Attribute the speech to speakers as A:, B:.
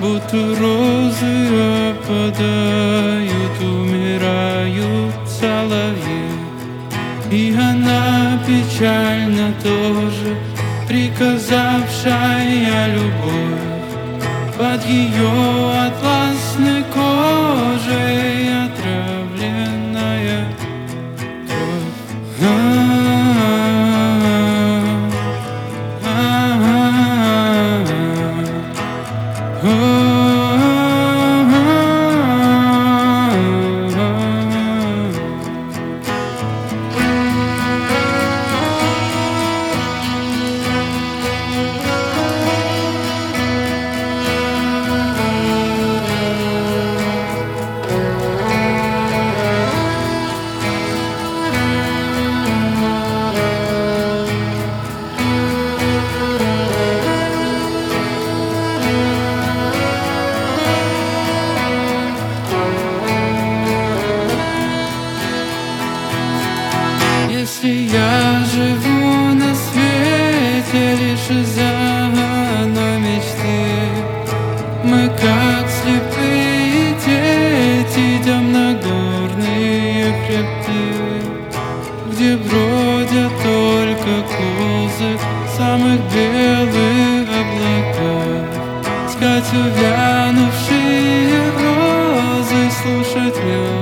A: будто розы опадают, умирают соловьи. И она печально тоже, приказавшая любовь, под ее атласной кожей отравленная кровь. Если я живу на свете лишь из-за одной мечты, мы как слепые дети идем на горные хребты, где бродят только козы самых белых облаков, искать увянувшие розы, слушать мелодию